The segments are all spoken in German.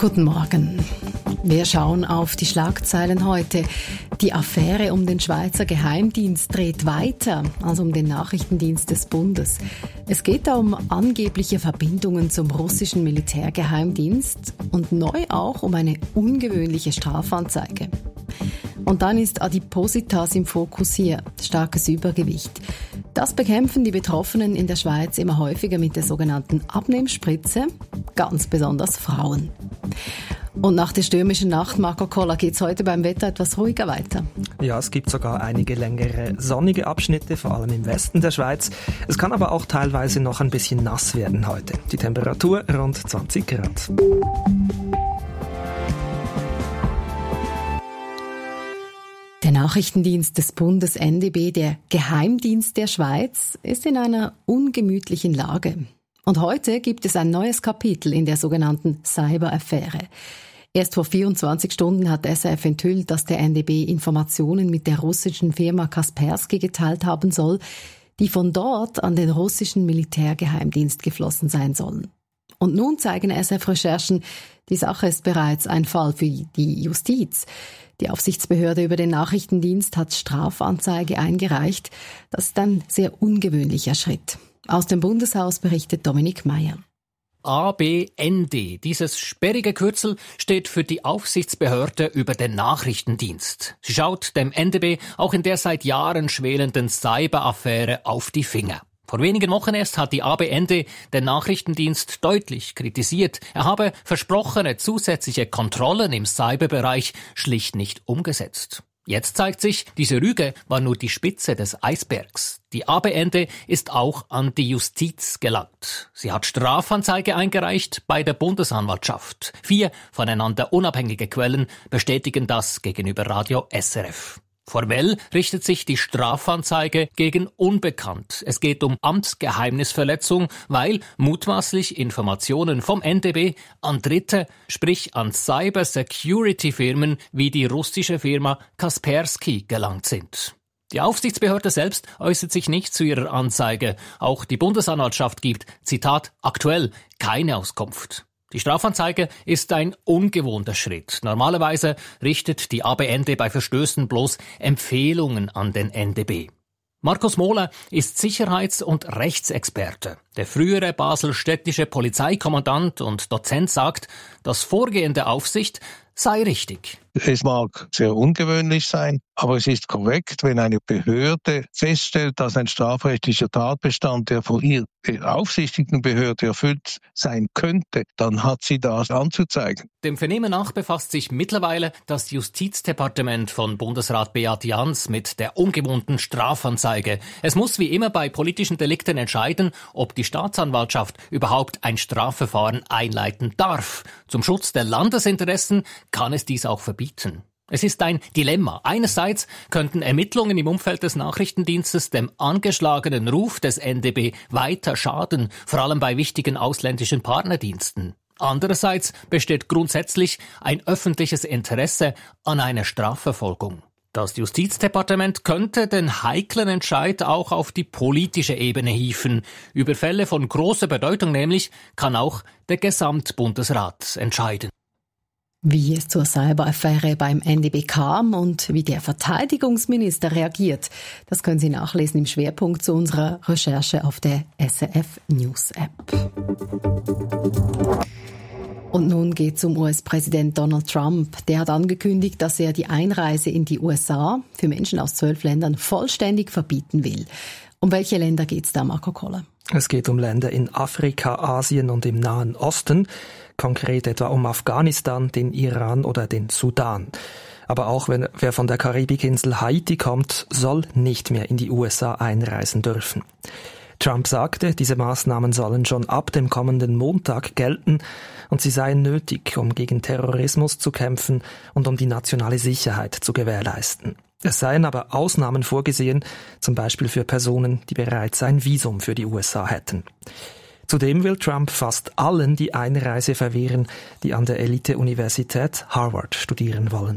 Guten Morgen. Wir schauen auf die Schlagzeilen heute. Die Affäre um den Schweizer Geheimdienst dreht weiter als um den Nachrichtendienst des Bundes. Es geht da um angebliche Verbindungen zum russischen Militärgeheimdienst und neu auch um eine ungewöhnliche Strafanzeige. Und dann ist Adipositas im Fokus hier, starkes Übergewicht. Das bekämpfen die Betroffenen in der Schweiz immer häufiger mit der sogenannten Abnehmspritze, ganz besonders Frauen. Und nach der stürmischen Nacht, Marco Koller, geht's heute beim Wetter etwas ruhiger weiter. Ja, es gibt sogar einige längere sonnige Abschnitte, vor allem im Westen der Schweiz. Es kann aber auch teilweise noch ein bisschen nass werden heute. Die Temperatur rund 20 Grad. Der Nachrichtendienst des Bundes NDB, der Geheimdienst der Schweiz, ist in einer ungemütlichen Lage. Und heute gibt es ein neues Kapitel in der sogenannten Cyber-Affäre. Erst vor 24 Stunden hat SRF enthüllt, dass der NDB Informationen mit der russischen Firma Kaspersky geteilt haben soll, die von dort an den russischen Militärgeheimdienst geflossen sein sollen. Und nun zeigen SRF-Recherchen, die Sache ist bereits ein Fall für die Justiz. Die Aufsichtsbehörde über den Nachrichtendienst hat Strafanzeige eingereicht. Das ist ein sehr ungewöhnlicher Schritt. Aus dem Bundeshaus berichtet Dominik Meyer. ABND, dieses sperrige Kürzel, steht für die Aufsichtsbehörde über den Nachrichtendienst. Sie schaut dem NDB auch in der seit Jahren schwelenden Cyber-Affäre auf die Finger. Vor wenigen Wochen erst hat die ABND den Nachrichtendienst deutlich kritisiert. Er habe versprochene zusätzliche Kontrollen im Cyberbereich schlicht nicht umgesetzt. Jetzt zeigt sich, diese Rüge war nur die Spitze des Eisbergs. Die ABND ist auch an die Justiz gelangt. Sie hat Strafanzeige eingereicht bei der Bundesanwaltschaft. 4 voneinander unabhängige Quellen bestätigen das gegenüber Radio SRF. Formell richtet sich die Strafanzeige gegen Unbekannt. Es geht um Amtsgeheimnisverletzung, weil mutmaßlich Informationen vom NDB an Dritte, sprich an Cyber-Security-Firmen wie die russische Firma Kaspersky gelangt sind. Die Aufsichtsbehörde selbst äußert sich nicht zu ihrer Anzeige. Auch die Bundesanwaltschaft gibt, Zitat, aktuell keine Auskunft. Die Strafanzeige ist ein ungewohnter Schritt. Normalerweise richtet die ABND bei Verstößen bloß Empfehlungen an den NDB. Markus Mohler ist Sicherheits- und Rechtsexperte. Der frühere baselstädtische Polizeikommandant und Dozent sagt, das Vorgehen der Aufsicht sei richtig. Es mag sehr ungewöhnlich sein, aber es ist korrekt, wenn eine Behörde feststellt, dass ein strafrechtlicher Tatbestand, der von ihr beaufsichtigten Behörde erfüllt sein könnte, dann hat sie das anzuzeigen. Dem Vernehmen nach befasst sich mittlerweile das Justizdepartement von Bundesrat Beat Jans mit der ungewohnten Strafanzeige. Es muss wie immer bei politischen Delikten entscheiden, ob die Staatsanwaltschaft überhaupt ein Strafverfahren einleiten darf. Zum Schutz der Landesinteressen kann es dies auch verbieten. Es ist ein Dilemma. Einerseits könnten Ermittlungen im Umfeld des Nachrichtendienstes dem angeschlagenen Ruf des NDB weiter schaden, vor allem bei wichtigen ausländischen Partnerdiensten. Andererseits besteht grundsätzlich ein öffentliches Interesse an einer Strafverfolgung. Das Justizdepartement könnte den heiklen Entscheid auch auf die politische Ebene hieven. Über Fälle von großer Bedeutung nämlich kann auch der Gesamtbundesrat entscheiden. Wie es zur Cyber-Affäre beim NDB kam und wie der Verteidigungsminister reagiert, das können Sie nachlesen im Schwerpunkt zu unserer Recherche auf der SRF News App. Und nun geht es um US-Präsident Donald Trump. Der hat angekündigt, dass er die Einreise in die USA für Menschen aus 12 Ländern vollständig verbieten will. Um welche Länder geht es da, Marco Koller? Es geht um Länder in Afrika, Asien und im Nahen Osten, konkret etwa um Afghanistan, den Iran oder den Sudan. Aber auch wer von der Karibikinsel Haiti kommt, soll nicht mehr in die USA einreisen dürfen. Trump sagte, diese Maßnahmen sollen schon ab dem kommenden Montag gelten und sie seien nötig, um gegen Terrorismus zu kämpfen und um die nationale Sicherheit zu gewährleisten. Es seien aber Ausnahmen vorgesehen, zum Beispiel für Personen, die bereits ein Visum für die USA hätten. Zudem will Trump fast allen die Einreise verwehren, die an der Elite-Universität Harvard studieren wollen.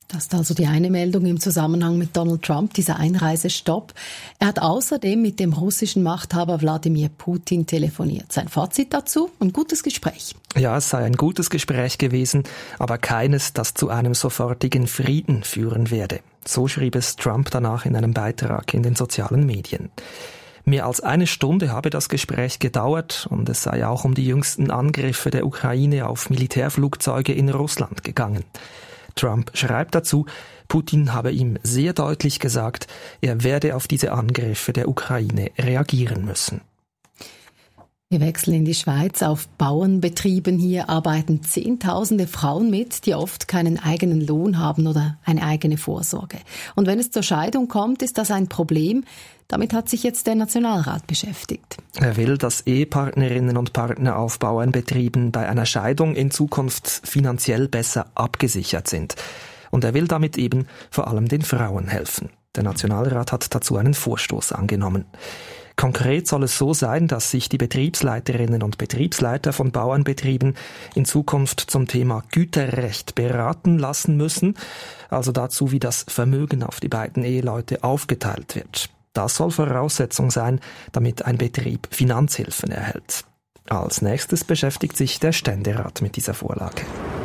Das ist also die eine Meldung im Zusammenhang mit Donald Trump, dieser Einreisestopp. Er hat außerdem mit dem russischen Machthaber Wladimir Putin telefoniert. Sein Fazit dazu? Ein gutes Gespräch. Ja, es sei ein gutes Gespräch gewesen, aber keines, das zu einem sofortigen Frieden führen werde. So schrieb es Trump danach in einem Beitrag in den sozialen Medien. Mehr als eine Stunde habe das Gespräch gedauert und es sei auch um die jüngsten Angriffe der Ukraine auf Militärflugzeuge in Russland gegangen. Trump schreibt dazu, Putin habe ihm sehr deutlich gesagt, er werde auf diese Angriffe der Ukraine reagieren müssen. Wir wechseln in die Schweiz. Auf Bauernbetrieben hier arbeiten Zehntausende Frauen mit, die oft keinen eigenen Lohn haben oder eine eigene Vorsorge. Und wenn es zur Scheidung kommt, ist das ein Problem. Damit hat sich jetzt der Nationalrat beschäftigt. Er will, dass Ehepartnerinnen und Partner auf Bauernbetrieben bei einer Scheidung in Zukunft finanziell besser abgesichert sind. Und er will damit eben vor allem den Frauen helfen. Der Nationalrat hat dazu einen Vorstoß angenommen. Konkret soll es so sein, dass sich die Betriebsleiterinnen und Betriebsleiter von Bauernbetrieben in Zukunft zum Thema Güterrecht beraten lassen müssen, also dazu, wie das Vermögen auf die beiden Eheleute aufgeteilt wird. Das soll Voraussetzung sein, damit ein Betrieb Finanzhilfen erhält. Als nächstes beschäftigt sich der Ständerat mit dieser Vorlage.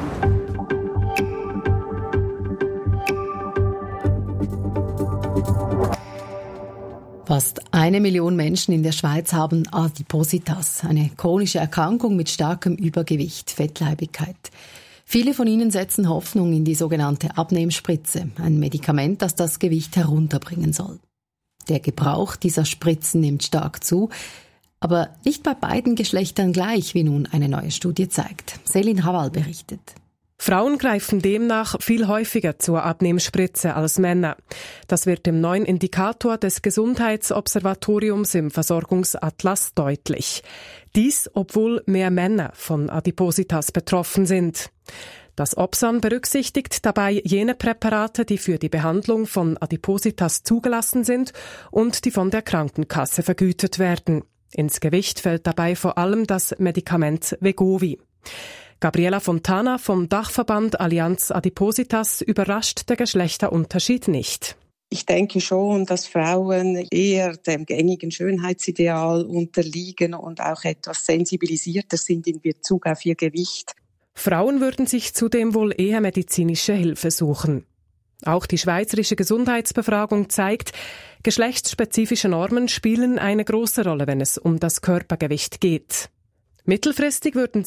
Fast 1 Million Menschen in der Schweiz haben Adipositas, eine chronische Erkrankung mit starkem Übergewicht, Fettleibigkeit. Viele von ihnen setzen Hoffnung in die sogenannte Abnehmspritze, ein Medikament, das das Gewicht herunterbringen soll. Der Gebrauch dieser Spritzen nimmt stark zu, aber nicht bei beiden Geschlechtern gleich, wie nun eine neue Studie zeigt. Selin Hawal berichtet. Frauen greifen demnach viel häufiger zur Abnehmspritze als Männer. Das wird im neuen Indikator des Gesundheitsobservatoriums im Versorgungsatlas deutlich. Dies, obwohl mehr Männer von Adipositas betroffen sind. Das Obsan berücksichtigt dabei jene Präparate, die für die Behandlung von Adipositas zugelassen sind und die von der Krankenkasse vergütet werden. Ins Gewicht fällt dabei vor allem das Medikament Wegovy. Gabriela Fontana vom Dachverband Allianz Adipositas überrascht der Geschlechterunterschied nicht. Ich denke schon, dass Frauen eher dem gängigen Schönheitsideal unterliegen und auch etwas sensibilisierter sind in Bezug auf ihr Gewicht. Frauen würden sich zudem wohl eher medizinische Hilfe suchen. Auch die Schweizerische Gesundheitsbefragung zeigt, geschlechtsspezifische Normen spielen eine große Rolle, wenn es um das Körpergewicht geht. Mittelfristig würden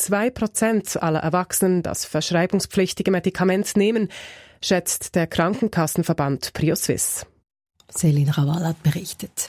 2% aller Erwachsenen das verschreibungspflichtige Medikament nehmen, schätzt der Krankenkassenverband PrioSwiss. Selin Rawal hat berichtet.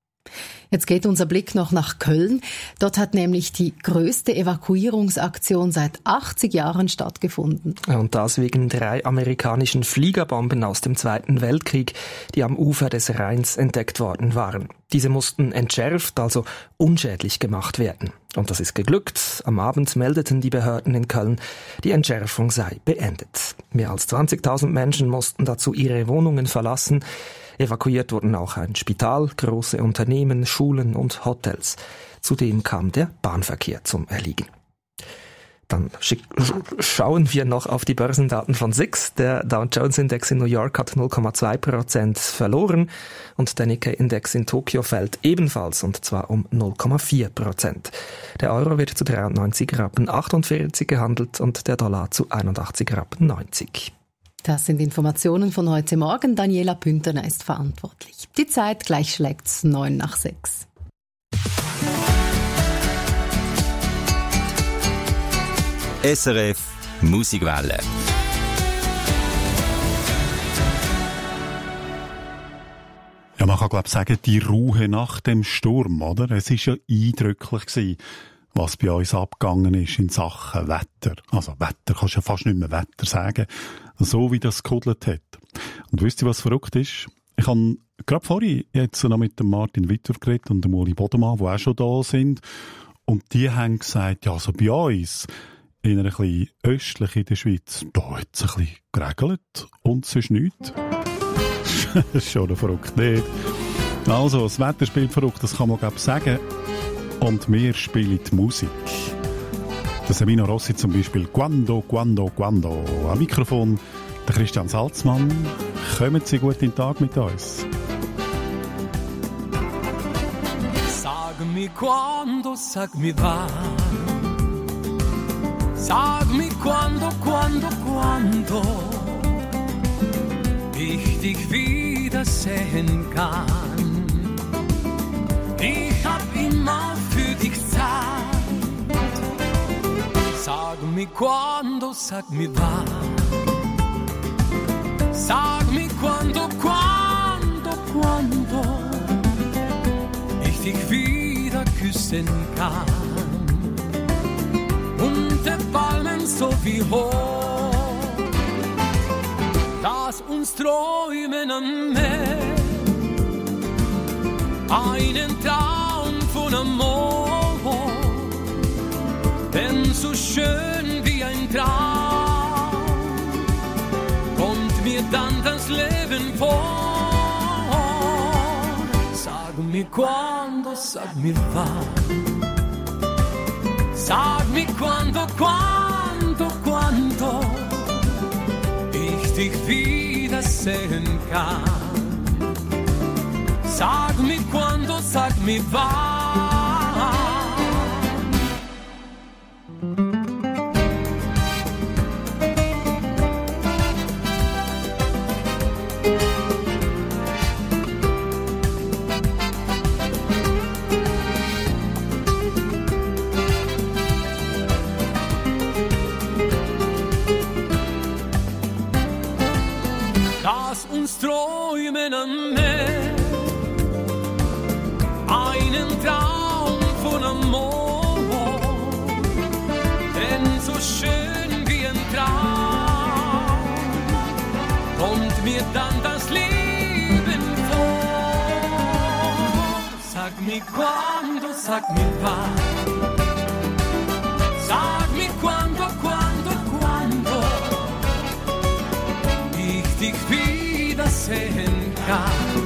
Jetzt geht unser Blick noch nach Köln. Dort hat nämlich die größte Evakuierungsaktion seit 80 Jahren stattgefunden. Und das wegen 3 amerikanischen Fliegerbomben aus dem Zweiten Weltkrieg, die am Ufer des Rheins entdeckt worden waren. Diese mussten entschärft, also unschädlich gemacht werden. Und das ist geglückt. Am Abend meldeten die Behörden in Köln, die Entschärfung sei beendet. Mehr als 20.000 Menschen mussten dazu ihre Wohnungen verlassen. Evakuiert wurden auch ein Spital, große Unternehmen, Schulen und Hotels. Zudem kam der Bahnverkehr zum Erliegen. Dann schauen wir noch auf die Börsendaten von SIX. Der Dow Jones Index in New York hat 0,2% verloren und der Nikkei-Index in Tokio fällt ebenfalls, und zwar um 0,4%. Der Euro wird zu 93,48 Rappen gehandelt und der Dollar zu 81,90 Rappen. Das sind Informationen von heute Morgen. Daniela Pünterner ist verantwortlich. Die Zeit, gleich schlägt's 5:09. SRF Musikwelle. Ja, man kann glaube ich sagen, die Ruhe nach dem Sturm, oder? Es war ja eindrücklich gewesen, was bei uns abgegangen ist in Sachen Wetter. Also Wetter kannst du ja fast nicht mehr Wetter sagen, so wie das gehudelt hat. Und wisst ihr, was verrückt ist? Ich habe gerade vorhin jetzt noch mit dem Martin Witthoff geredet und dem Uli Bodemann, die auch schon da sind. Und die haben gesagt, ja, also bei uns, in einer etwas östlich in der Schweiz, da hat es ein bisschen geregelt und sonst nichts. Das ist schon verrückt, nicht? Also, das Wetter spielt verrückt, das kann man glaube ich sagen. Und wir spielen die Musik. Der Sabino Rossi zum Beispiel, Quando, Quando, Quando. Am Mikrofon Der Christian Salzmann, kommen Sie gut in den Tag mit uns. Sagmi quando, sagmi wann. Sagmi quando ich dich wiedersehen kann. Ich hab immer für dich Zeit. Sagmi quando, sagmi wann. Sagmi quando ich dich wieder küssen kann. Unter Palmen so wie hoch, dass uns träumen am Meer. Einen Traum von Amor, denn so schön wie ein Traum kommt mir dann das Leben vor. Sag mir quando, sag mir wann. Sag mir quando ich dich wiedersehen kann. Sag mir quando, sag mir wann. Lass uns träumen am Meer, einen Traum von Amor, denn so schön wie ein Traum kommt mir dann das Leben vor. Sag mir quando, sag mir wann. Sag mir quando ich dich wiedersehen kann.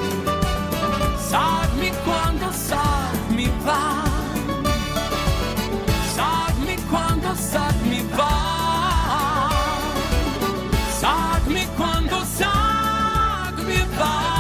Sag mir quando, sag mir wann. Sag mir quando, sag mir wann. Sag mir quando, sag mir wann.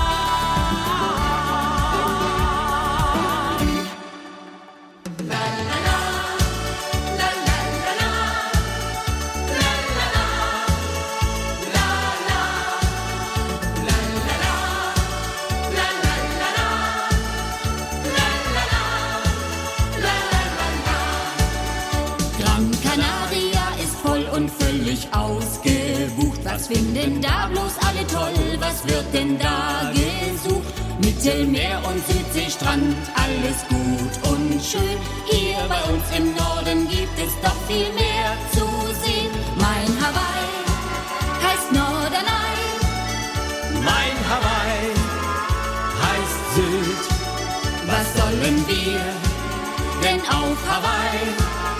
Ausgebucht, was finden da bloß alle toll, was wird denn da gesucht? Mittelmeer und Südseestrand, alles gut und schön. Hier bei uns im Norden gibt es doch viel mehr zu sehen. Mein Hawaii heißt Norderney. Mein Hawaii heißt Sylt. Was sollen wir denn auf Hawaii,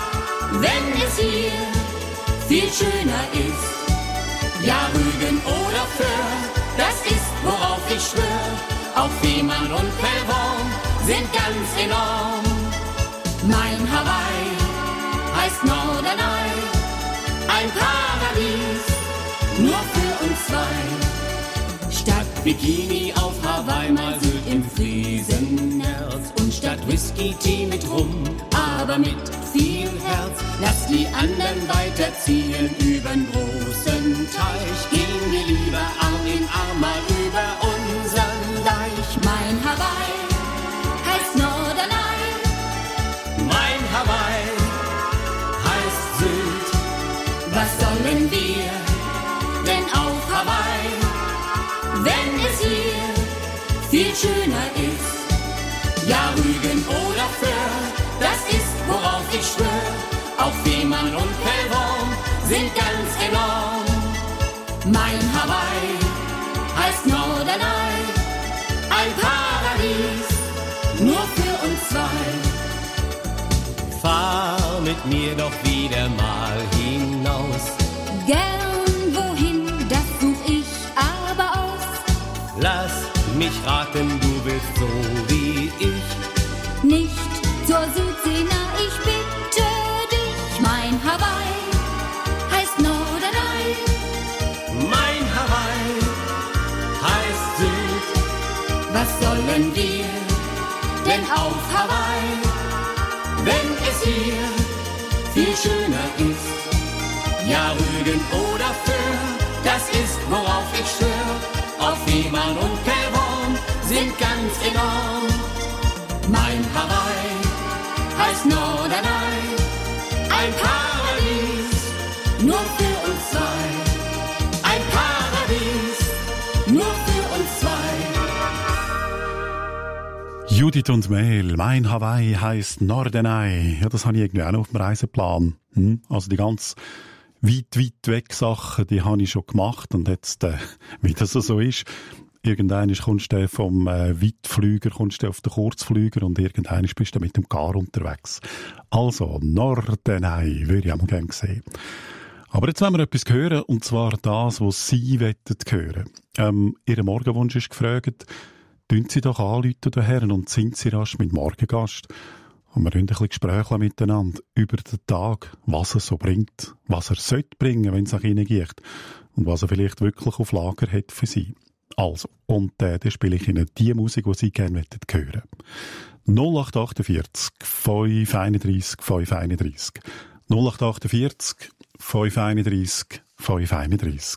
wenn es hier viel schöner ist? Ja, Rügen oder Föhr, das ist, worauf ich schwör. Auf Fehmarn und Pellworm sind ganz enorm. Mein Hawaii heißt Norderney, ein Paradies, nur für uns zwei. Statt Bikini auf Hawaii mal Sylt im Friesennerz und statt Whisky-Tee mit Rum, aber mit viel Herz. Lass die anderen weiterziehen übern großen Teich. Gehen wir lieber Arm in Arm mal über unseren Deich. Mein Hawaii heißt Norderney. Mein Hawaii heißt Sylt. Was sollen wir denn auf Hawaii, wenn es hier viel schöner ist? Ja, Rügen oder Föhr, das ist, worauf ich schwör. Auf Fehmarn und Pellworm sind ganz enorm. Mein Hawaii heißt Norderney, ein Paradies, nur für uns zwei. Fahr mit mir doch wieder mal hinaus. Gern wohin, das such ich aber aus. Lass mich raten, du willst so wie ich. Nicht zur Südsee, na ich bitte dich. Mein Hawaii heißt Norderney. denn auf Hawaii, wenn es hier viel schöner ist. Ja, Rügen oder Föhr, das ist, worauf ich schwör. Auf Fehmarn und Pelvorm sind ganz enorm. Mein Hawaii heißt Norderney, ein Paradies nur für uns zwei. Ein Paradies nur für uns zwei. Judith und Mel, mein Hawaii heisst Norderney. Ja, das habe ich irgendwie auch noch auf dem Reiseplan. Also die ganz weit weg Sachen, die habe ich schon gemacht. Und jetzt, wie das so ist, irgendwann kommst du vom Weitflüger kommst du auf den Kurzflüger und irgendwann bist du mit dem Car unterwegs. Also, Norderney würde ich auch mal gerne sehen. Aber jetzt wollen wir etwas hören, und zwar das, was Sie hören. Ihr Morgenwunsch ist gefragt, tun Sie doch anrufen daher und sind Sie rasch mit Morgengast. Und wir hören ein bisschen Gespräche miteinander über den Tag, was er so bringt, was er sollte bringen, wenn es nach Ihnen geht und was er vielleicht wirklich auf Lager hat für Sie. Also, und dann spiele ich Ihnen die Musik, die Sie gerne hören möchten. 0848 531 531 0848 531 531.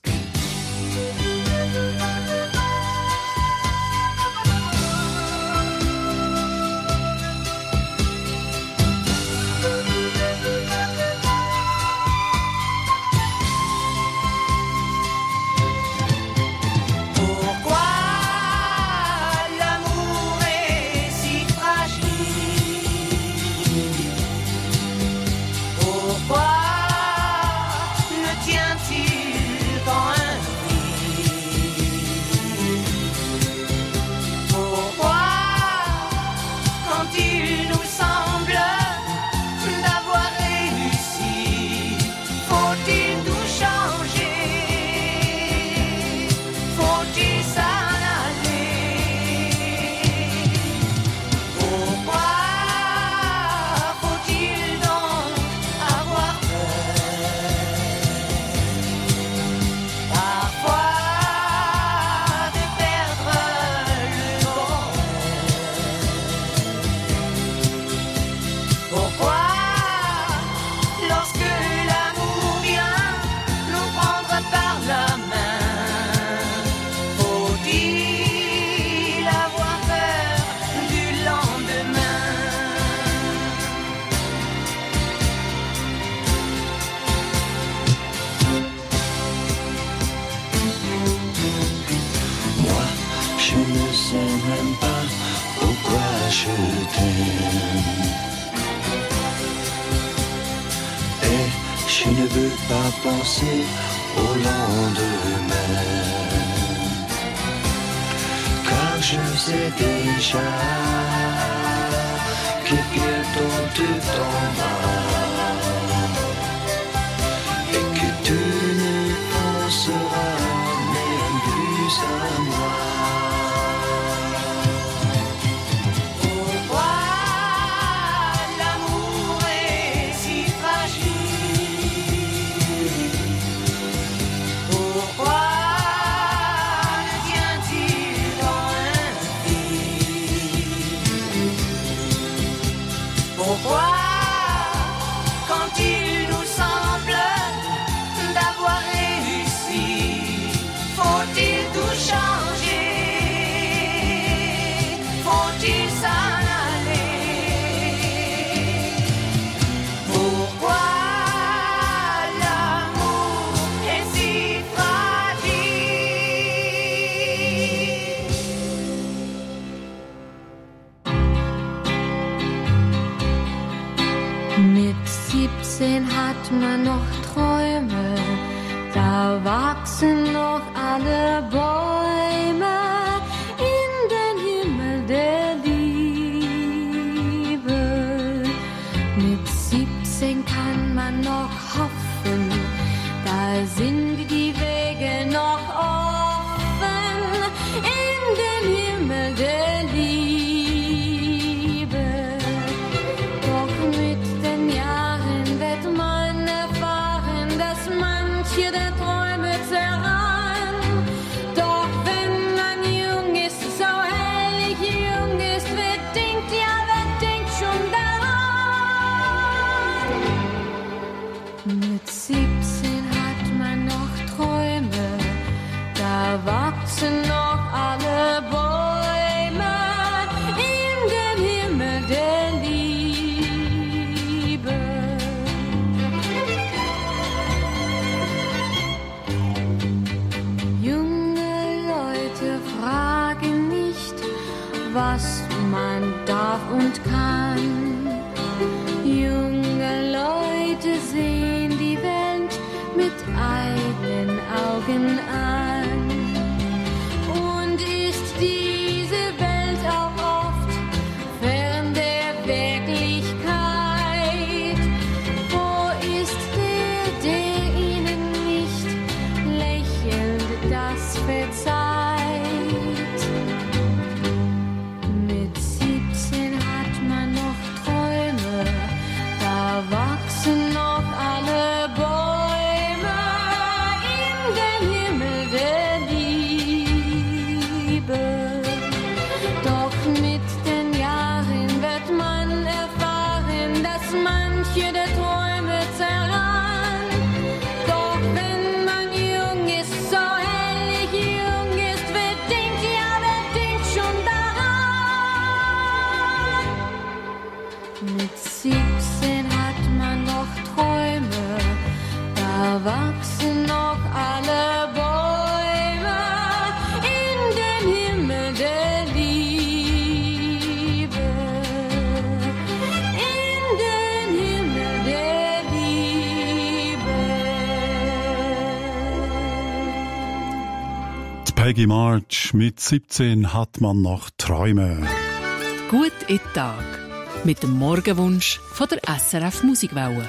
Je ne veux pas penser au lendemain, car je sais déjà que bientôt tu t'en vas et que tu ne penseras même plus à moi. Hat man noch Träume, da wachsen noch alle Bäume in den Himmel der Liebe. Mit 17 kann man noch hoffen, da sind die Wege noch offen in den Himmel der Liebe. Doch mit den Jahren wird man erfahren, dass manche der Träume zerran. Doch wenn man darf und kann. Junge Leute sehen die Welt mit eigenen Augen an. Und ist diese Welt auch oft fern der Wirklichkeit? Wo ist der ihnen nicht lächelnd das verzeiht? Mit 17 hat man noch Träume, da wachsen noch alle Bäume in den Himmel der Liebe. Doch mit den Jahren wird man erfahren, dass manche der Träume zerrann. Doch wenn man jung ist, so herrlich jung ist, wer denkt schon daran? Mit 17 hat man noch Träume, da wachsen noch alle Bäume in den Himmel der Liebe. In den Himmel der Liebe. Die Peggy March, mit 17 hat man noch Träume. Gut in den Tag. Mit dem Morgenwunsch von der SRF Musikwelle.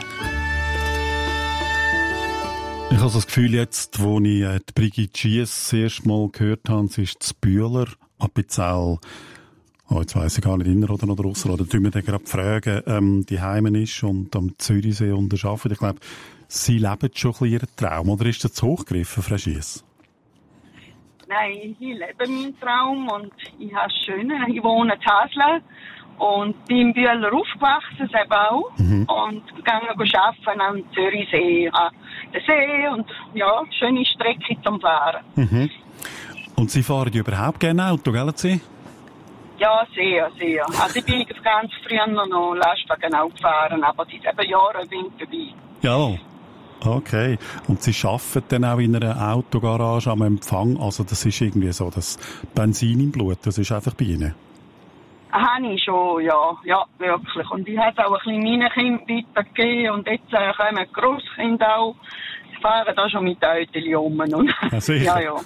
Ich habe das Gefühl, jetzt, wo ich die Brigitte Schiess das erste Mal gehört habe, sie ist zu Bühler, Appenzell, jetzt weiss ich gar nicht, inner oder noch draussen, oder tun wir den gerade fragen, die heimen ist und am Zürichsee arbeitet. Ich glaube, sie leben schon ein bisschen ihren Traum, oder ist das zu hochgegriffen, Frau Schiess? Nein, ich lebe meinen Traum und ich habe es schön. Ich wohne in Hasle und bin in Bühler aufgewachsen, selber auch. Und gegangen arbeiten am Zürichsee, an den See und ja, schöne Strecke zum Fahren. Und Sie fahren überhaupt gerne Auto, gell, Sie? Ja, sehr, sehr. Also ich bin ganz früher noch Lastwagen auch gefahren, aber seit eben Jahren bin ich dabei. Ja. Okay. Und Sie arbeiten dann auch in einer Autogarage am Empfang? Also das ist irgendwie so das Benzin im Blut, das ist einfach bei Ihnen? Habe ich schon, ja, wirklich. Und ich habe auch ein bisschen meinen Kindern weitergegeben und jetzt kommen die Grosskinder auch. Sie fahren da schon mit Autos um. Und ja, sicher. Ja.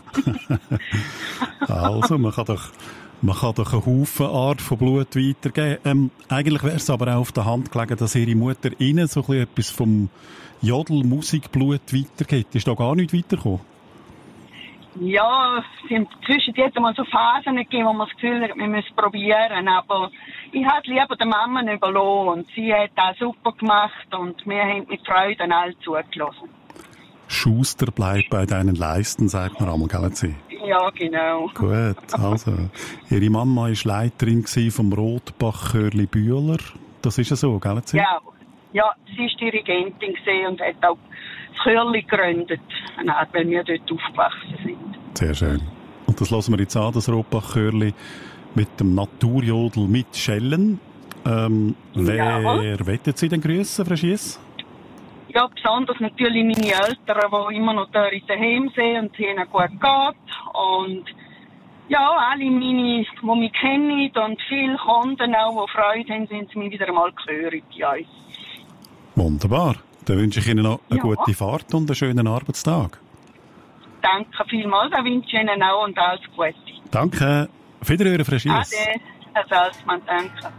Also, man kann doch einen Haufen Art von Blut weitergeben. Eigentlich wäre es aber auch auf der Hand gelegen, dass Ihre Mutter Ihnen so etwas vom Jodel-Musikblut weitergeht. Ist da gar nicht weitergekommen? Ja, es sind zwischen jetzt mal so Phasen gegeben, wo man das Gefühl hat, wir müssen probieren. Aber ich habe es lieber der Mama überlassen. Und sie hat das super gemacht und wir haben mit Freude alle zugelassen. Schuster bleibt bei deinen Leisten, sagt man einmal, gell, Sie? Ja, genau. Gut, also. Ihre Mama war Leiterin vom Rotbach-Chörli Bühler. Das ist ja so, gell, Sie? Ja, sie war Dirigentin und hat auch das Chörli gegründet, weil wir dort aufgewachsen sind. Sehr schön. Und das hören wir jetzt an, das Rotbach-Chörli mit dem Naturjodel mit Schellen. Wer wettet Sie denn grüßen, Frau Schiess? Ja, besonders natürlich meine Eltern, die immer noch da in daheim sind und ihnen gut geht. Und ja, alle meine, die mich kennen und viele Kunden auch, die Freude haben, sind sie mir wieder einmal gehörig bei uns. Wunderbar. Dann wünsche ich Ihnen noch eine gute Fahrt und einen schönen Arbeitstag. Danke vielmals, da wünsche ich Ihnen auch und alles Gute. Danke. Auf Wiederhören, Frau Schiess. Ade, Herr Salzmann, danke.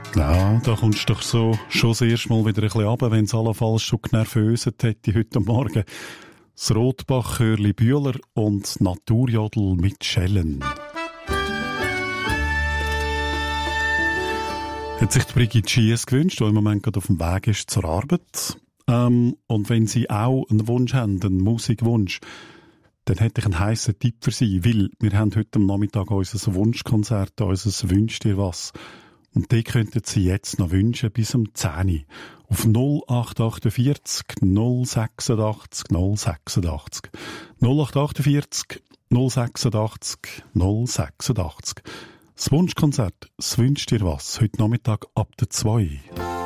Ja, da kommst du doch so schon das erste Mal wieder ein bisschen runter, wenn es allenfalls schon genervöset hätte heute Morgen. Das Rotbach-Chörli Bühler und Naturjodel mit Schellen. Hat sich die Brigitte Schiess gewünscht, die im Moment gerade auf dem Weg ist zur Arbeit. Und wenn Sie auch einen Wunsch haben, einen Musikwunsch, dann hätte ich einen heissen Tipp für Sie, weil wir haben heute am Nachmittag unser Wunschkonzert, unser «Wünsch dir was». Und die könnten Sie jetzt noch wünschen bis um 10 Uhr. Auf 0848 086 086. 0848 086 086. Das Wunschkonzert, das «Wünsch dir was», heute Nachmittag ab der 2.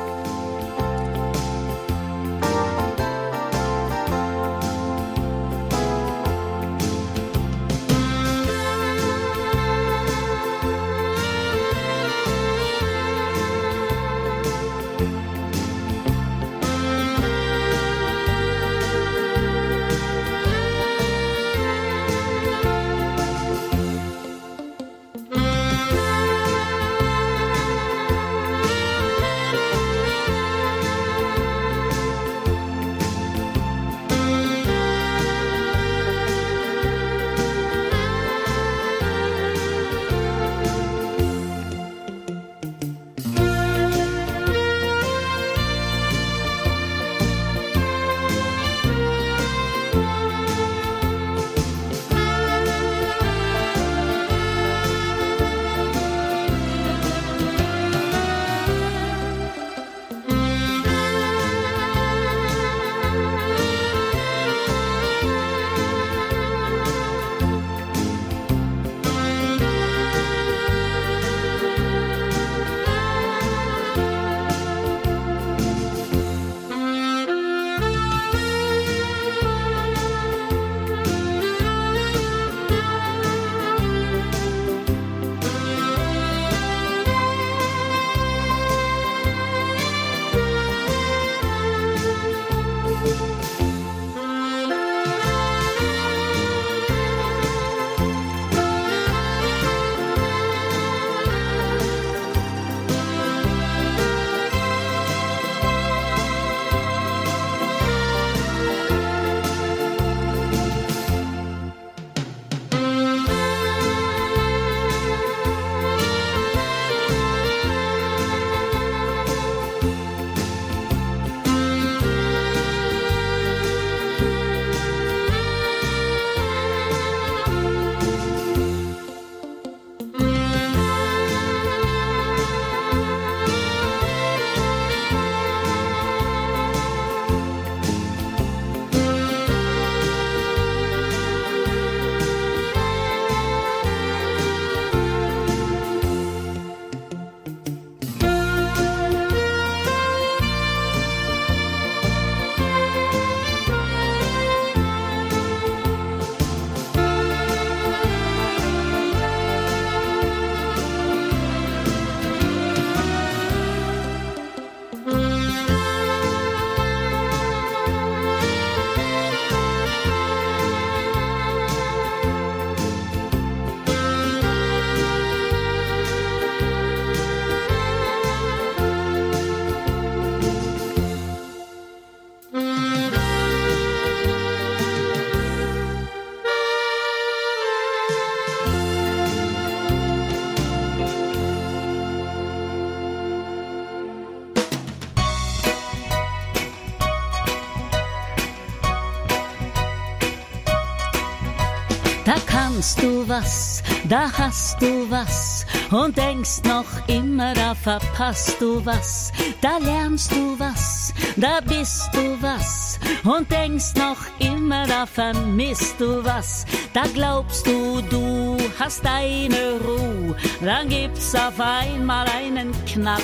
Da kannst du was, da hast du was und denkst noch immer, da verpasst du was. Da lernst du was, da bist du was und denkst noch immer, da vermisst du was. Da glaubst du, du hast deine Ruhe, dann gibt's auf einmal einen Knall.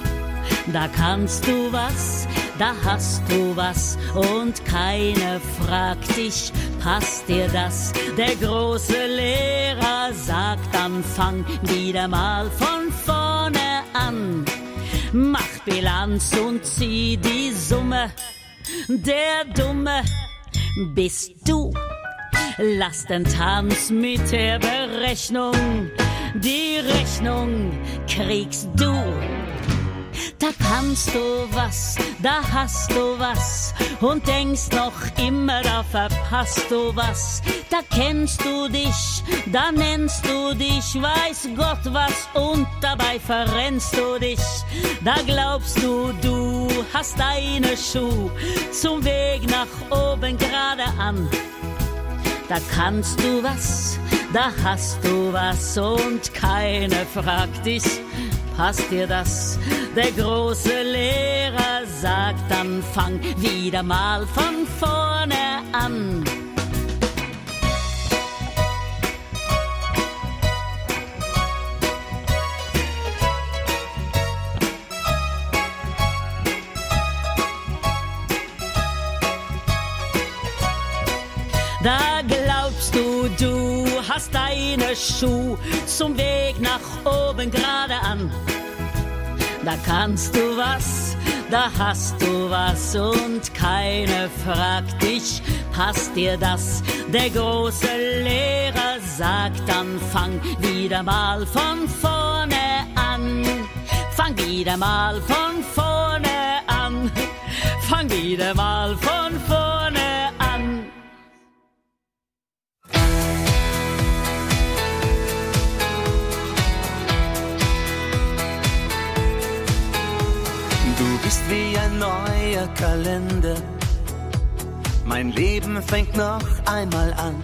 Da kannst du was, da hast du was und keiner fragt dich, passt dir das? Der große Lehrer sagt dann, fang wieder mal von vorne an. Mach Bilanz und zieh die Summe, der Dumme bist du. Lass den Tanz mit der Berechnung, die Rechnung kriegst du. Da kannst du was, da hast du was und denkst noch immer, da verpasst du was. Da kennst du dich, da nennst du dich, weiß Gott was und dabei verrennst du dich. Da glaubst du, du hast deine Schuhe zum Weg nach oben gerade an. Da kannst du was, da hast du was und keiner fragt dich, passt dir das? Der große Lehrer sagt, dann fang wieder mal von vorne an. Da glaubst du, du hast deine Schuhe zum Weg nach oben gerade an. Da kannst du was, da hast du was und keiner fragt dich, passt dir das? Der große Lehrer sagt, dann fang wieder mal von vorne an. Fang wieder mal von vorne an. Fang wieder mal von vorne an. Du bist wie ein neuer Kalender. Mein Leben fängt noch einmal an.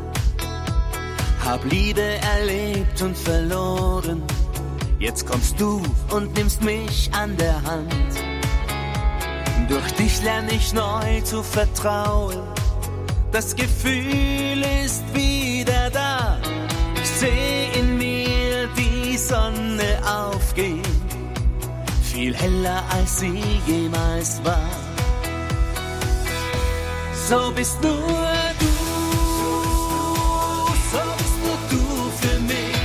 Hab Liebe erlebt und verloren. Jetzt kommst du und nimmst mich an der Hand. Durch dich lerne ich neu zu vertrauen. Das Gefühl ist wieder da. Ich seh in mir die Sonne aufgehen. Viel heller als sie jemals war. So bist nur du, so bist nur du für mich.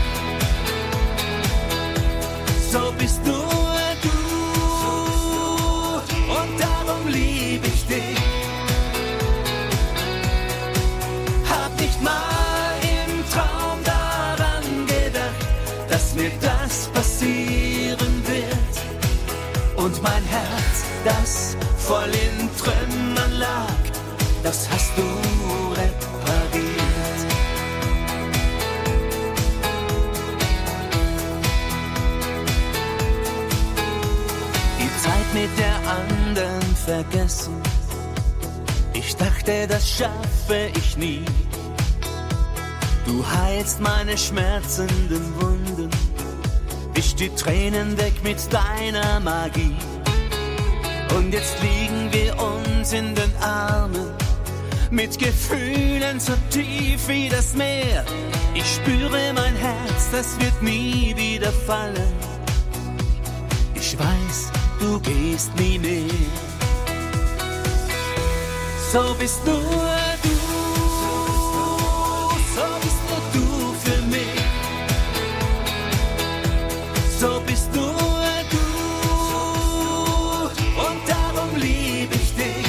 So bist nur du und darum lieb ich dich. Hab nicht mal im Traum daran gedacht, dass mir das passieren wird. Und mein Herz, das voll in Trümmern lag, das hast du repariert. Die Zeit mit der anderen vergessen. Ich dachte, das schaffe ich nie. Du heilst meine schmerzenden Wunden. Wisch die Tränen weg mit deiner Magie. Und jetzt liegen wir uns in den Armen, mit Gefühlen so tief wie das Meer. Ich spüre mein Herz, das wird nie wieder fallen. Ich weiß, du gehst nie mehr. So bist nur du, so bist nur du für mich. So bist nur du und darum lieb ich dich.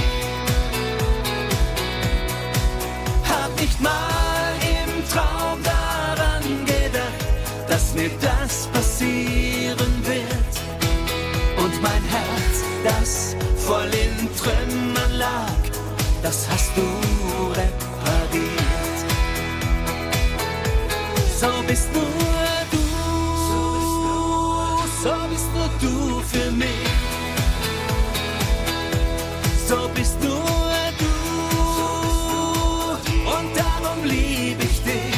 Hab nicht mal im Traum daran gedacht, dass mir das passieren wird. Und mein Herz, das voll in Trümmern lag, das hast du repariert. So bist nur so bist nur du für mich. So bist nur du und darum lieb ich dich.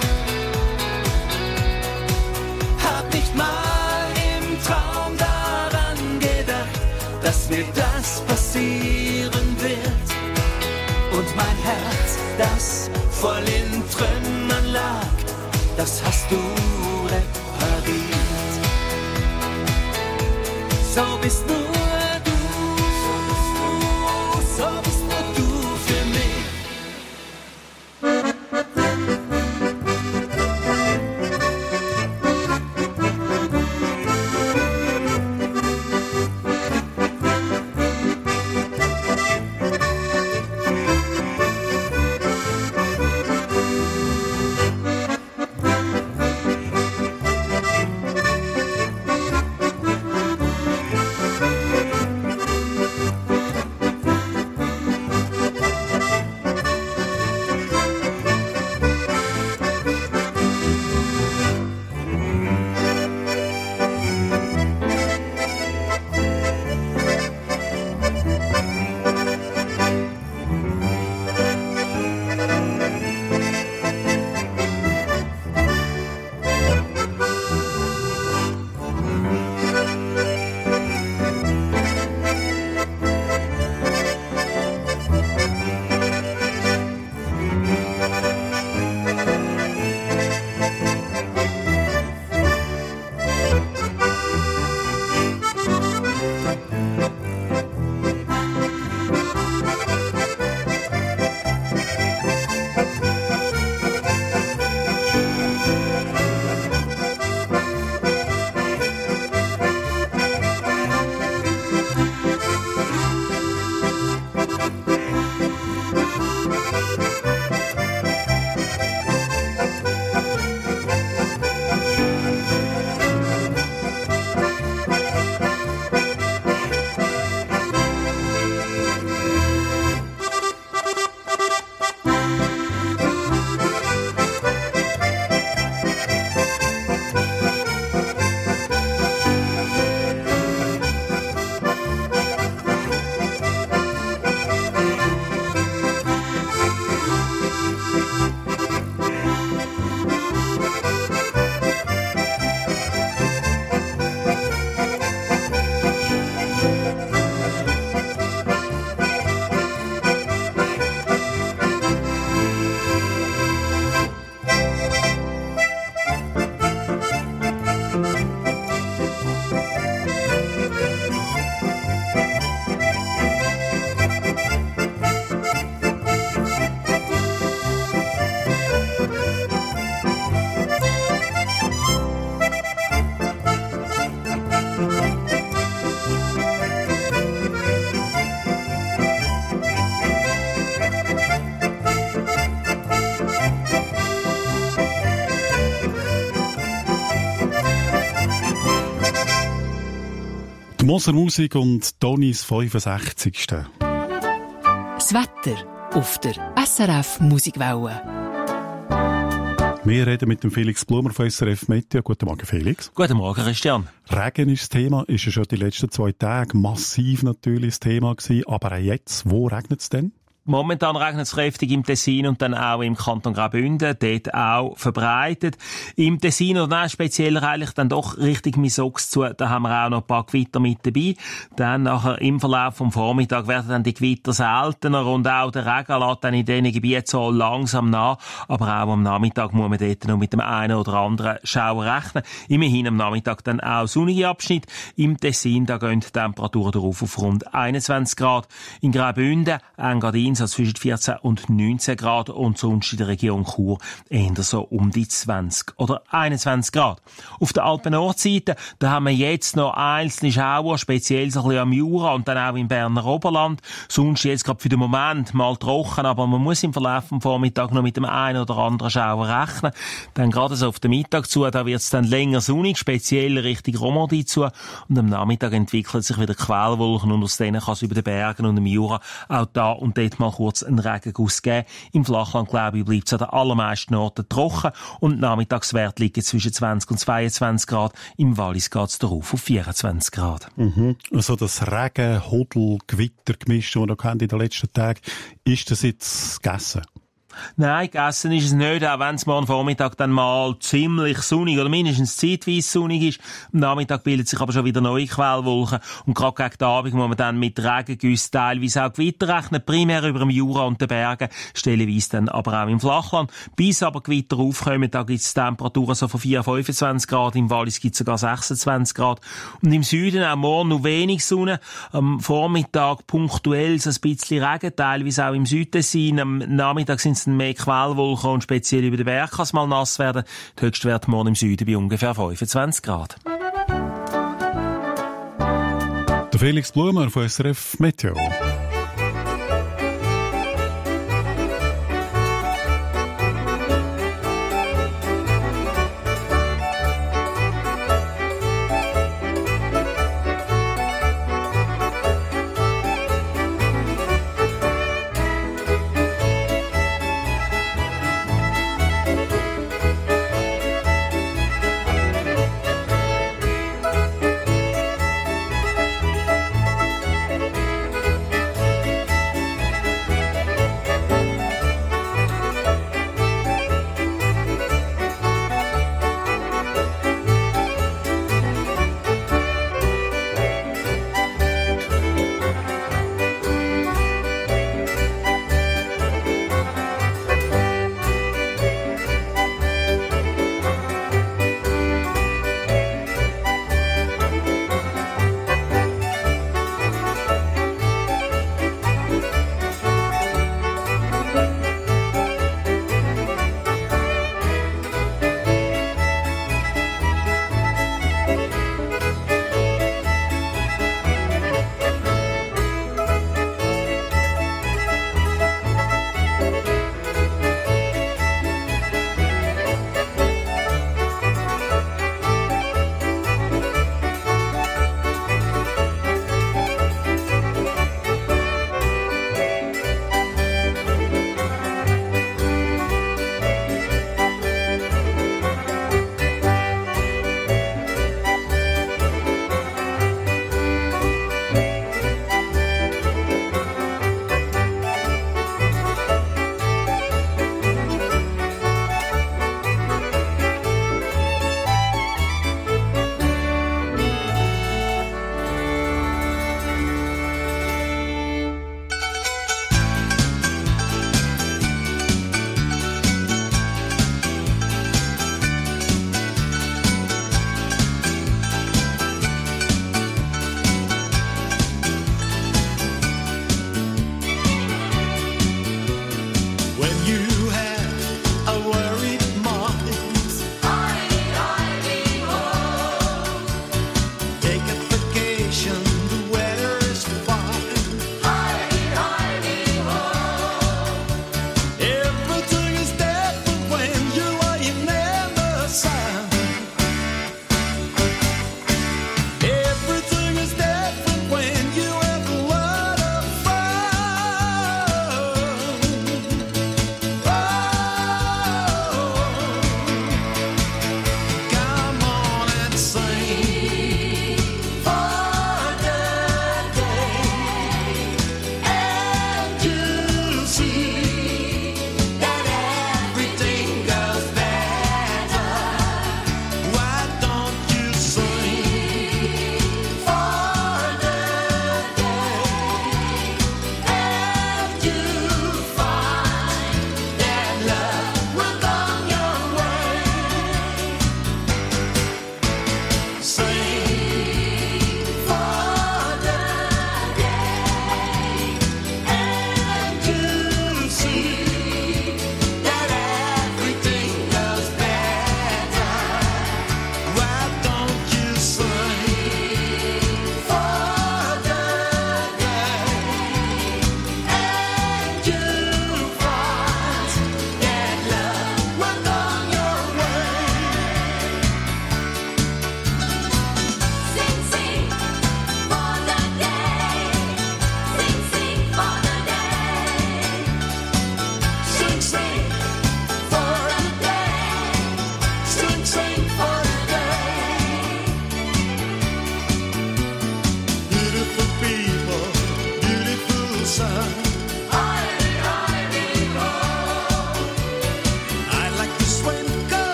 Hab nicht mal im Traum daran gedacht, dass mir das passieren wird. Und mein Herz, das voll in Trümmern lag, das hast du repariert. So bist nur du, so bist nur du für mich. Moser Musik und Tonis 65. Das Wetter auf der SRF Musikwelle. Wir reden mit dem Felix Blumer von SRF Meteo. Guten Morgen, Felix. Guten Morgen, Christian. Regen ist das Thema, ist ja schon die letzten 2 Tage massiv natürlich das Thema gewesen. Aber auch jetzt, wo regnet es denn? Momentan regnet es kräftig im Tessin und dann auch im Kanton Graubünden, dort auch verbreitet. Im Tessin oder nein, speziell eigentlich dann doch Richtung Misox zu, da haben wir auch noch ein paar Gewitter mit dabei. Dann nachher im Verlauf vom Vormittag werden dann die Gewitter seltener und auch der Regen lässt dann in diesen Gebieten so langsam nach. Aber auch am Nachmittag muss man dort noch mit dem einen oder anderen Schauer rechnen. Immerhin am Nachmittag dann auch sonnige Abschnitt. Im Tessin, da gehen die Temperaturen darauf auf rund 21 Grad. In Graubünden, Engadin, also zwischen 14 und 19 Grad und sonst in der Region Chur eher so um die 20 oder 21 Grad. Auf der Alpen-Nordseite, da haben wir jetzt noch einzelne Schauer, speziell so ein bisschen am Jura und dann auch im Berner Oberland. Sonst jetzt gerade für den Moment mal trocken, aber man muss im Verlauf vom Vormittag noch mit dem einen oder anderen Schauer rechnen. Dann gerade so auf den Mittag zu, da wird es dann länger sonnig, speziell Richtung Romandie zu und am Nachmittag entwickeln sich wieder Quellwolken und aus denen kann es über den Bergen und im Jura auch da und dort mal kurz einen Regenguss geben. Im Flachland, glaube ich, bleibt es an den allermeisten Orten trocken und die Nachmittagswerte liegen zwischen 20 und 22 Grad. Im Wallis geht es darauf auf 24 Grad. Also das Regen, Hodel, Gewitter gemischt, das wir noch in den letzten Tagen, ist das jetzt gegessen? Nein, gegessen ist es nicht, auch wenn es morgen Vormittag dann mal ziemlich sonnig oder mindestens zeitweise sonnig ist. Am Nachmittag bilden sich aber schon wieder neue Quellwolken und gerade gegen den Abend muss man dann mit Regengüssen teilweise auch Gewitter rechnen, primär über dem Jura und den Bergen, stellenweise dann aber auch im Flachland. Bis aber Gewitter aufkommen, da gibt es Temperaturen so von 4, 25 Grad, im Wallis gibt es sogar 26 Grad. Und im Süden auch morgen noch wenig Sonne, am Vormittag punktuell so ein bisschen Regen, teilweise auch im Südtessin, am Nachmittag sind es mehr Quellwolken und speziell über den Berg kann es mal nass werden. Die Höchstwerte morgen im Süden bei ungefähr 25 Grad. Der Felix Blumer von SRF Meteo.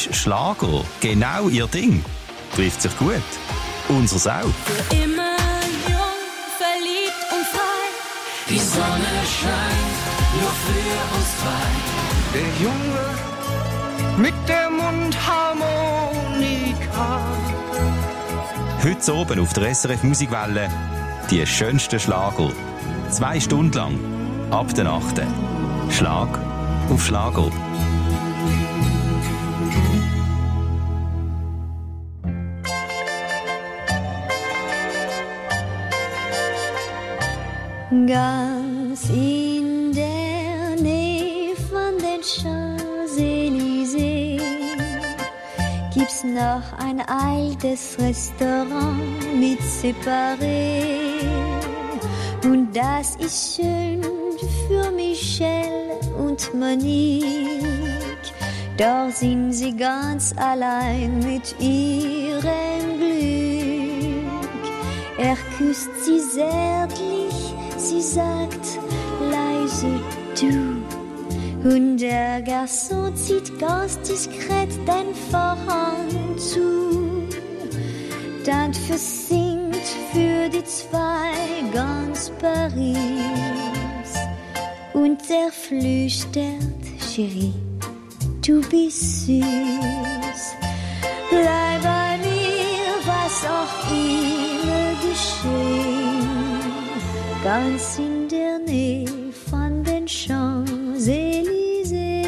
Ist Schlager genau Ihr Ding? Trifft sich gut. Unseres auch. Für immer jung, verliebt und frei. Die Sonne scheint nur für uns zwei. Der Junge mit der Mundharmonika. Heute oben auf der SRF Musikwelle die schönsten Schlager. 2 Stunden lang. Ab der 8. Schlag auf Schlager. Ganz in der Nähe von den Champs-Élysées gibt's noch ein altes Restaurant mit Separé. Und das ist schön für Michelle und Monique. Dort sind sie ganz allein mit ihrem Glück. Er küsst sie zärtlich, sie sagt leise du. Und der Garçon zieht ganz diskret den Vorhang zu. Dann versinkt für die zwei ganz Paris. Und er flüstert, Chérie, du bist süß. Bleib bei mir, was auch immer geschehen. Ganz in der Nähe von den Champs-Élysées.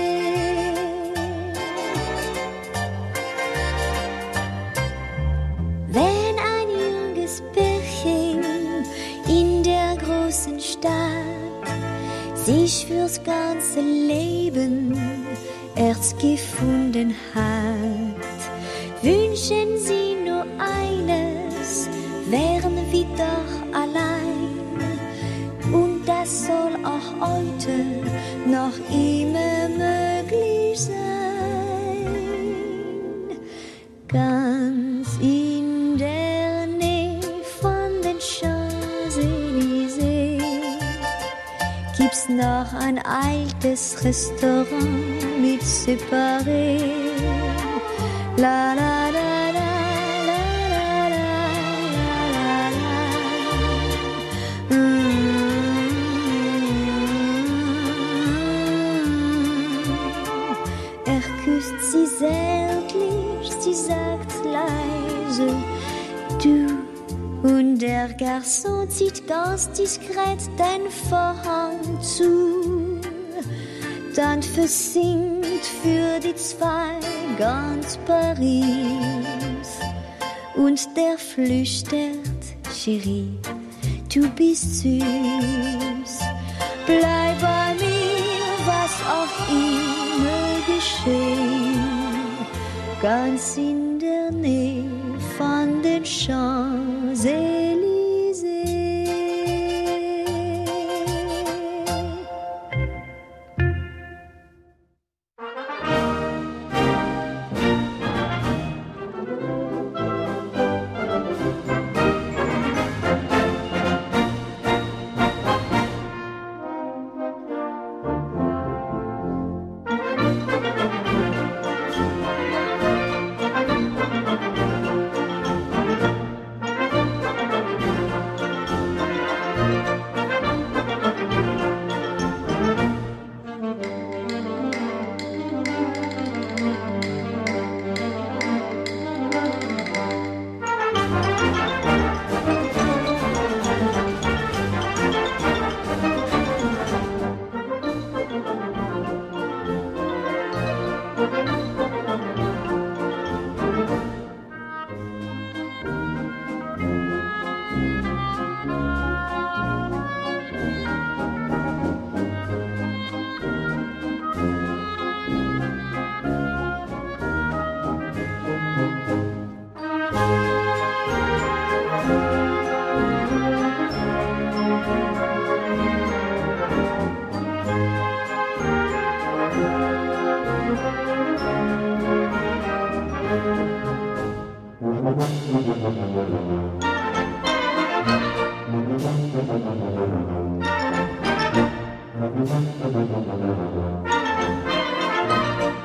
Wenn ein junges Pärchen in der großen Stadt sich fürs ganze Leben erst gefunden hat, wünschen sie nur eines, wären wir doch allein. Und das soll auch heute noch immer möglich sein. Ganz in der Nähe von den Champs-Élysées gibt's noch ein altes Restaurant mit Separé. La la la. Sie zärtlich, sie sagt leise, du. Und der Garçon zieht ganz diskret den Vorhang zu. Dann versinkt für die zwei ganz Paris. Und der flüstert, Chérie, du bist süß. Bleib bei mir, was auch immer geschehen. Ganz in der Nähe von den Champs-Élysées.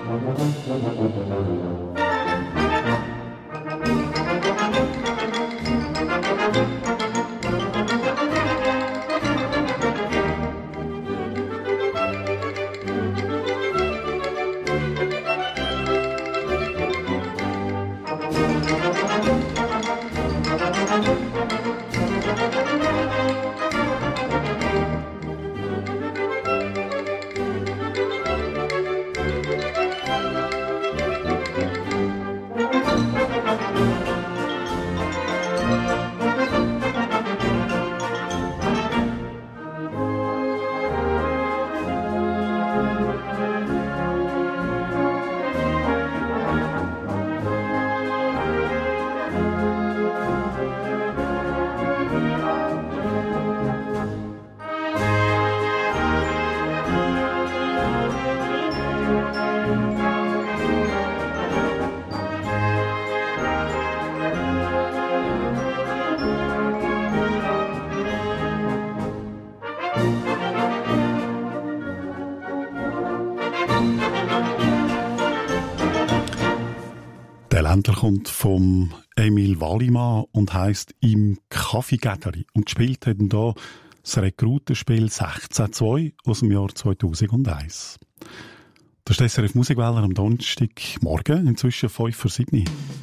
Der Ländler kommt vom Emil Wallimann und heisst «Im Kaffeegäderi» und gespielt hat ihn da das Rekrutenspiel 16.2 aus dem Jahr 2001. Das ist SRF Musikwelle am Donnerstagmorgen, inzwischen 5:07.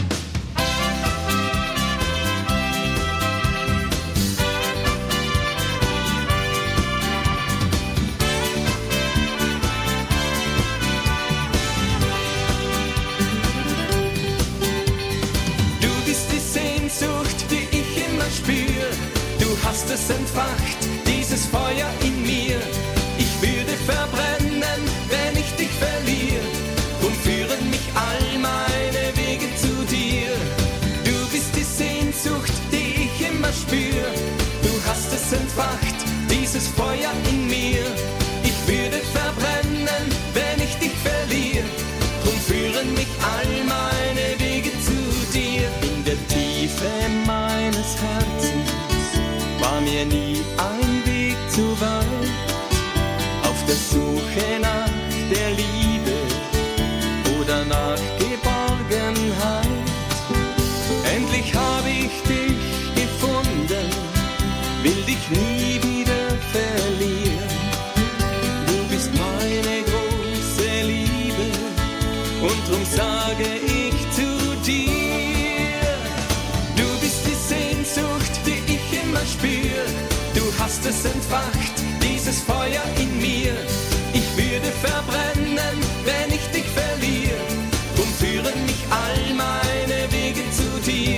Es entfacht dieses Feuer in mir. Ich würde verbrennen, wenn ich dich verliere. Drum führen mich all meine Wege zu dir. Du bist die Sehnsucht, die ich immer spür. Du hast es entfacht, dieses Feuer in mir. Ich würde verbrennen, wenn ich dich verliere. Drum führen mich all meine Wege zu dir. In der Tiefe meines Herzens war mir nie ein Weg zu weit, auf der Suche nach der Liebe oder nach Geborgenheit. Endlich habe ich dich gefunden, will dich nie wieder verlieren. Du bist meine große Liebe und drum sage ich zu dir, du bist die Sehnsucht, die ich immer spür. Du hast es entfacht, dieses Feuer in mir. Ich würde verbrennen, wenn ich dich verliere. Drum führen mich all meine Wege zu dir.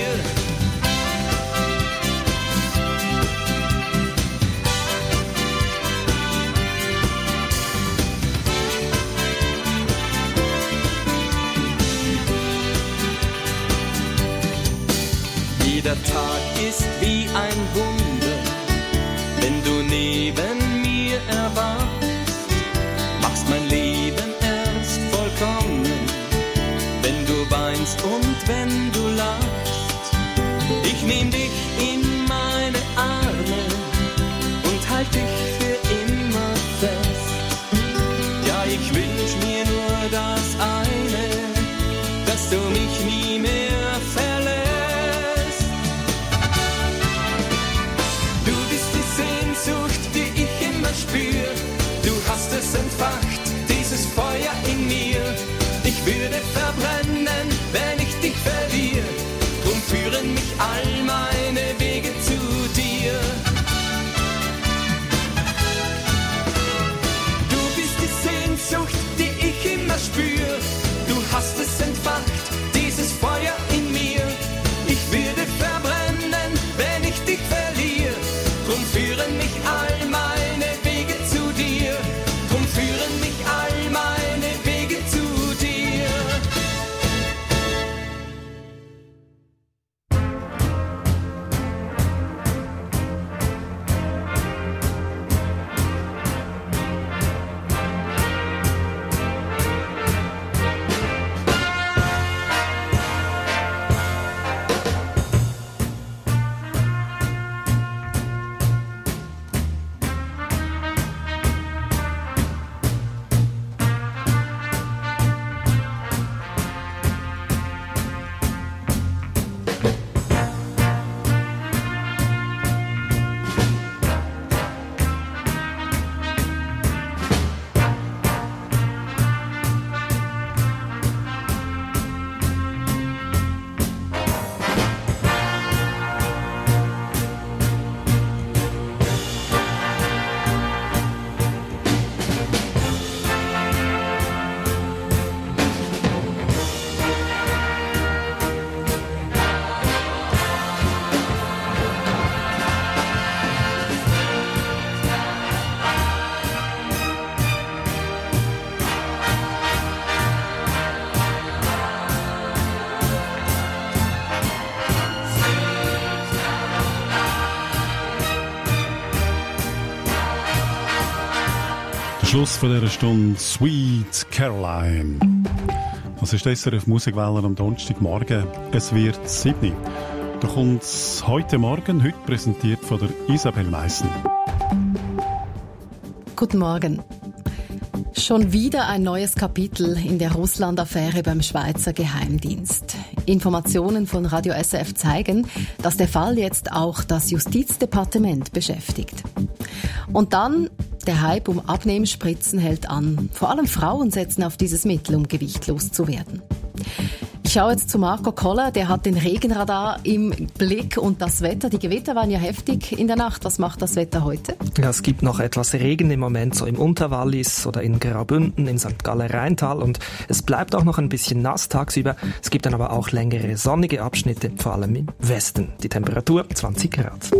Jeder Tag ist wie ein Wunder, wenn du neben mir erwachst. Machst mein Leben erst vollkommen, wenn du weinst und wenn du lachst. Ich nehm dich in meine Arme und halt dich für immer fest. Ja, ich wünsch mir nur das eine, dass du mich nie mehr verlässt. Die ich immer spür, du hast es entfacht, dieses Feuer in mir. Ich würde verbrennen, wenn ich dich verliere. Drum führen mich all meine Wege zu dir. Du bist die Sehnsucht, die ich immer spür. Du hast es entfacht, dieses Feuer in mir. Ich würde verbrennen, wenn ich dich verliere. Drum führen mich all meine Wege zu dir. Drum führen mich all meine Wege zu dir. Schluss von dieser Stunde Sweet Caroline. Das ist SRF Musikwelle am Donnerstagmorgen. Es wird 7. Da kommt es heute präsentiert von der Isabel Meissen. Guten Morgen. Schon wieder ein neues Kapitel in der Russland-Affäre beim Schweizer Geheimdienst. Informationen von Radio SRF zeigen, dass der Fall jetzt auch das Justizdepartement beschäftigt. Und dann, der Hype um Abnehmspritzen hält an. Vor allem Frauen setzen auf dieses Mittel, um gewichtlos zu werden. Ich schaue jetzt zu Marco Koller, der hat den Regenradar im Blick und das Wetter. Die Gewitter waren ja heftig in der Nacht. Was macht das Wetter heute? Ja, es gibt noch etwas Regen im Moment, so im Unterwallis oder in Graubünden, im St. Galler Rheintal und es bleibt auch noch ein bisschen nass tagsüber. Es gibt dann aber auch längere sonnige Abschnitte, vor allem im Westen. Die Temperatur 20 Grad.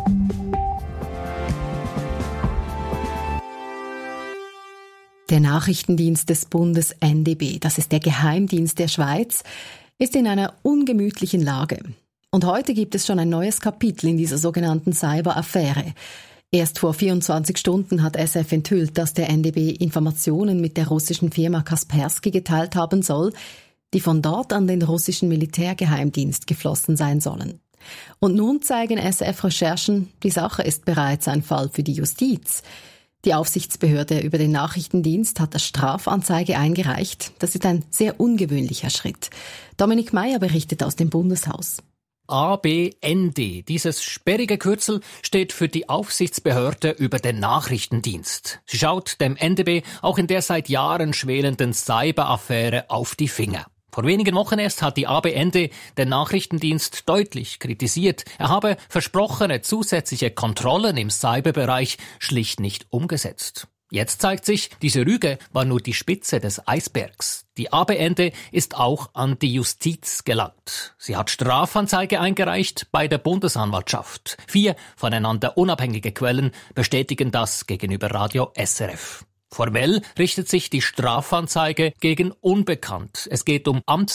Der Nachrichtendienst des Bundes NDB, das ist der Geheimdienst der Schweiz, ist in einer ungemütlichen Lage. Und heute gibt es schon ein neues Kapitel in dieser sogenannten Cyber-Affäre. Erst vor 24 Stunden hat SF enthüllt, dass der NDB Informationen mit der russischen Firma Kaspersky geteilt haben soll, die von dort an den russischen Militärgeheimdienst geflossen sein sollen. Und nun zeigen SF-Recherchen, die Sache ist bereits ein Fall für die Justiz. Die Aufsichtsbehörde über den Nachrichtendienst hat als Strafanzeige eingereicht. Das ist ein sehr ungewöhnlicher Schritt. Dominik Meyer berichtet aus dem Bundeshaus. ABND, dieses sperrige Kürzel, steht für die Aufsichtsbehörde über den Nachrichtendienst. Sie schaut dem NDB auch in der seit Jahren schwelenden Cyber-Affäre auf die Finger. Vor wenigen Wochen erst hat die ABND den Nachrichtendienst deutlich kritisiert. Er habe versprochene zusätzliche Kontrollen im Cyberbereich schlicht nicht umgesetzt. Jetzt zeigt sich, diese Rüge war nur die Spitze des Eisbergs. Die ABND ist auch an die Justiz gelangt. Sie hat Strafanzeige eingereicht bei der Bundesanwaltschaft. 4 voneinander unabhängige Quellen bestätigen das gegenüber Radio SRF. Formell richtet sich die Strafanzeige gegen Unbekannt. Es geht um